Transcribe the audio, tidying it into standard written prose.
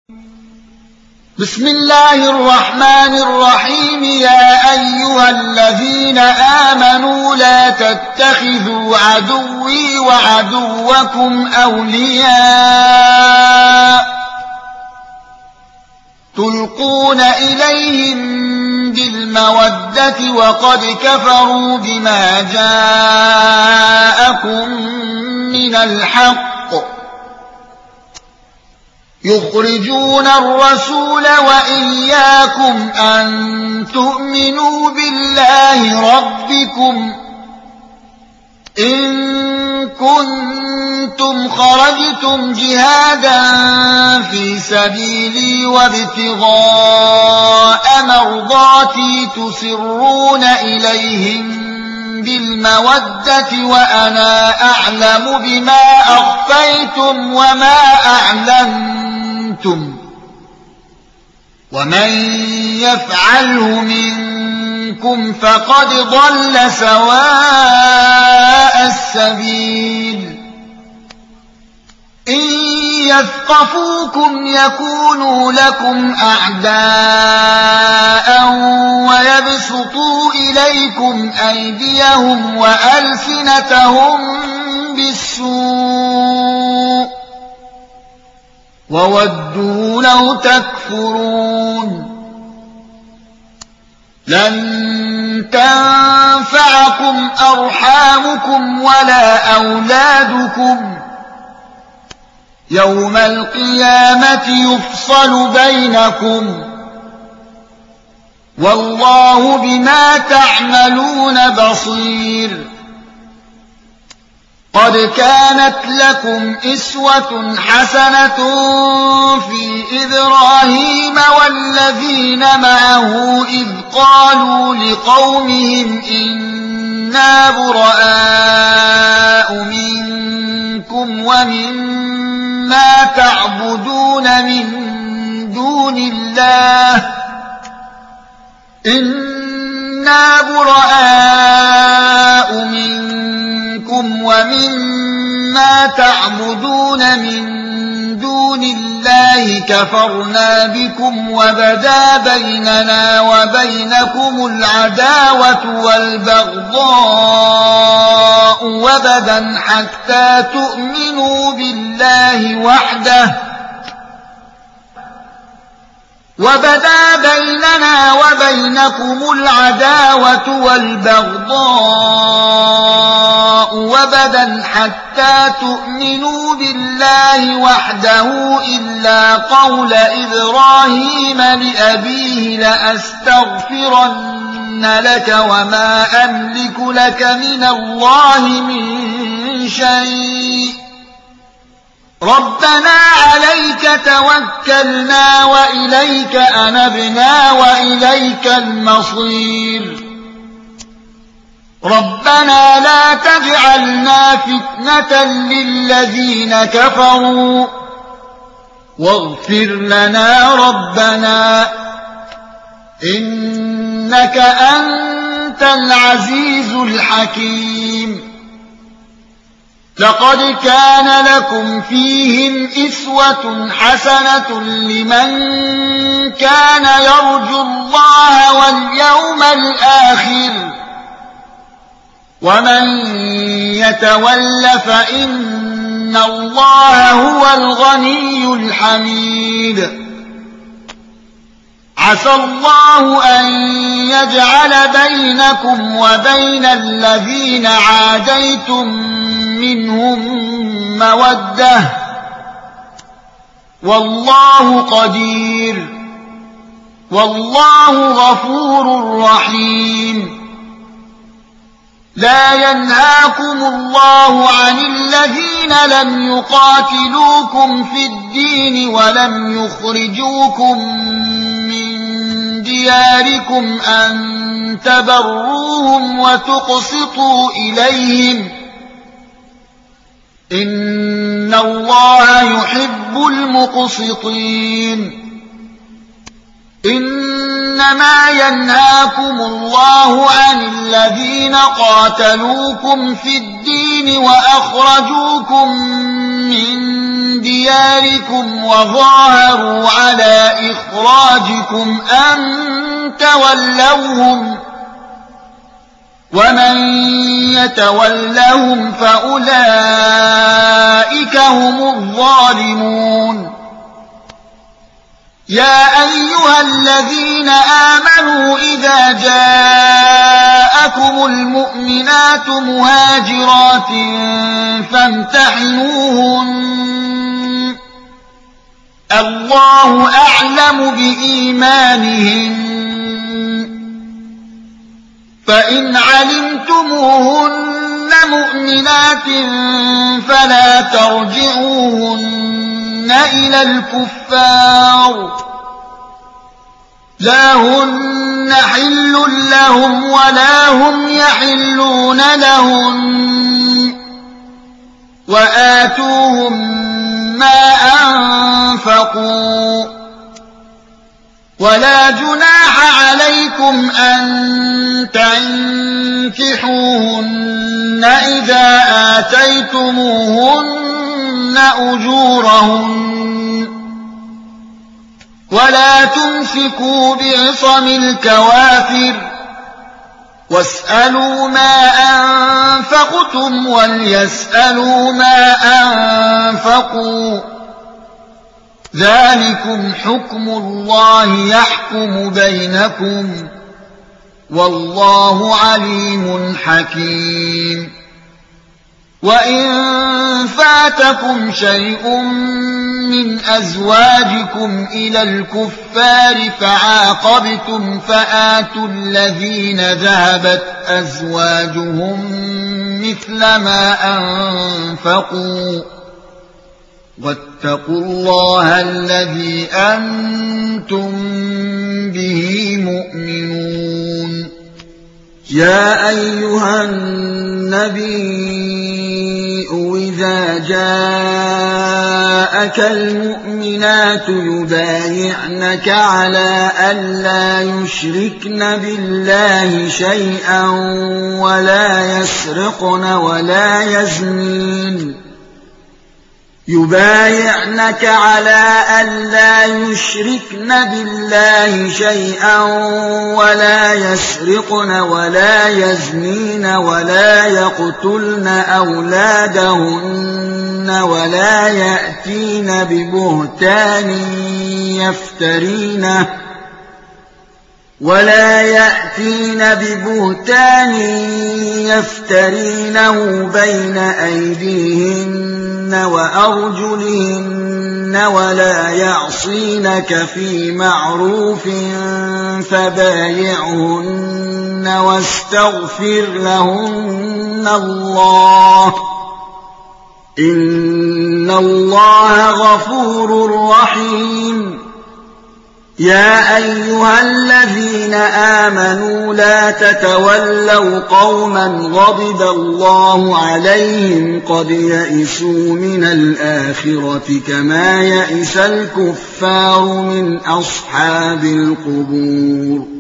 بسم الله الرحمن الرحيم. يا أيها الذين آمنوا لا تتخذوا عدوي وعدوكم أولياء تلقون إليهم بالمودة وقد كفروا بما جاءكم من الحق يخرجون الرسول وإياكم أن تؤمنوا بالله ربكم إن كنتم خرجتم جهادا في سبيلي وابتغاء مرضاتي تسرون إليهم بالمودة وأنا أعلم بما أخفيتم وما أعلنتم ومن يفعله منكم فقد ضل سواء السبيل. إن يثقفوكم يكونوا لكم أعداء ويبسطوا إليكم أيديهم وألسنتهم بالسوء وودوا لو تكفرون. لن تنفعكم أرحامكم ولا أولادكم يوم القيامة يفصل بينكم والله بما تعملون بصير. قد كانت لكم أسوة حسنة في إبراهيم والذين معه إذ قالوا لقومهم إنا براء منكم ومما تعبدون من دون الله إنا براء منكم ومما تعبدون من دون الله كفرنا بكم وبدا بيننا وبينكم العداوة والبغضاء وبدا حتى تؤمنوا بالله وحده وبدا بيننا وبينكم العداوة والبغضاء وبدا حتى تؤمنوا بالله وحده إلا قول إبراهيم لأبيه لأستغفرن لك وما أملك لك من الله من شيء ربنا عليك توكلنا وإليك أنبنا وإليك المصير ربنا لا تجعلنا فتنة للذين كفروا واغفر لنا ربنا إنك أنت العزيز الحكيم. لقد كان لكم فيهم أسوة حسنة لمن كان يرجو الله واليوم الآخر ومن يتول فإن الله هو الغني الحميد. عسى الله أن يجعل بينكم وبين الذين عاديتم منهم مودة والله قدير والله غفور رحيم. لا ينهاكم الله عن الذين لم يقاتلوكم في الدين ولم يخرجوكم من دياركم أن تبروهم وتقسطوا إليهم إن الله يحب المقسطين. إنما ينهاكم الله عن الذين قاتلوكم في الدين وأخرجوكم من دياركم وظاهروا أمركم أن تولوهم ومن يتولهم فأولئك هم الظالمون يا أيها الذين آمنوا إذا جاءكم المؤمنات مهاجرات فامتحنوهن الله أعلم بإيمانهن فإن علمتموهن مؤمنات فلا ترجعوهن إلى الكفار لا هن حل لهم ولا هم يحلون لهن وآتوهم ما أنفقوا ولا جناح عليكم أن تنكحوهن إذا آتيتموهن أجورهن ولا تمسكوا بعصم الكوافر واسألوا ما أنفقتم وليسألوا ما أنفقوا ذلكم حكم الله يحكم بينكم والله عليم حكيم وإن فاتكم شيء من أزواجكم إلى الكفار فعاقبتم فآتوا الذين ذهبت أزواجهم مثل ما أنفقوا واتقوا الله الذي أنتم به مؤمنون يا أيها النبي إذا جاءك المؤمنات يبايعنك على ألا يشركن بالله شيئا ولا يسرقن ولا يزنين يبايعنك على ألا يشركن بالله شيئا ولا يسرقن ولا يزنين ولا يقتلن أولادهن ولا يأتين ببهتان يفترينه بين أيديهن وأرجلهن ولا يعصينك في معروف فبايعهن واستغفر لهن الله إن الله غفور رحيم يا أيها الذين آمنوا لا تتولوا قوما غضب الله عليهم قد يئسوا من الآخرة كما يئس الكفار من أصحاب القبور